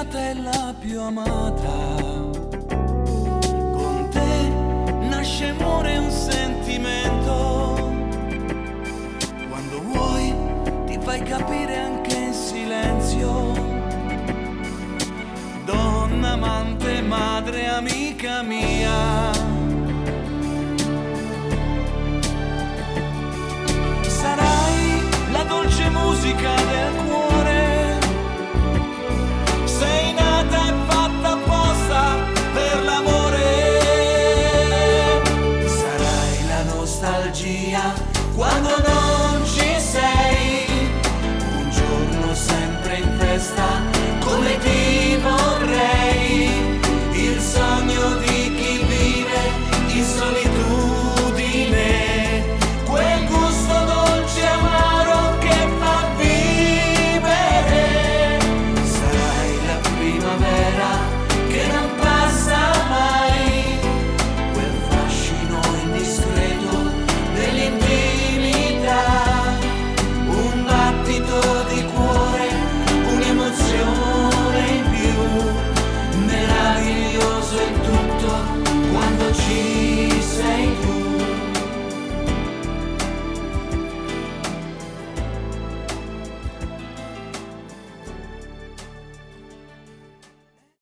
invidiata e la più amata. Con te nasce e muore un sentimento. Quando vuoi ti fai capire anche in silenzio. Donna, amante, madre, amica mia. Sarai la dolce musica del cuore. Sei nata e fatta apposta per l'amore. Sarai la nostalgia quando non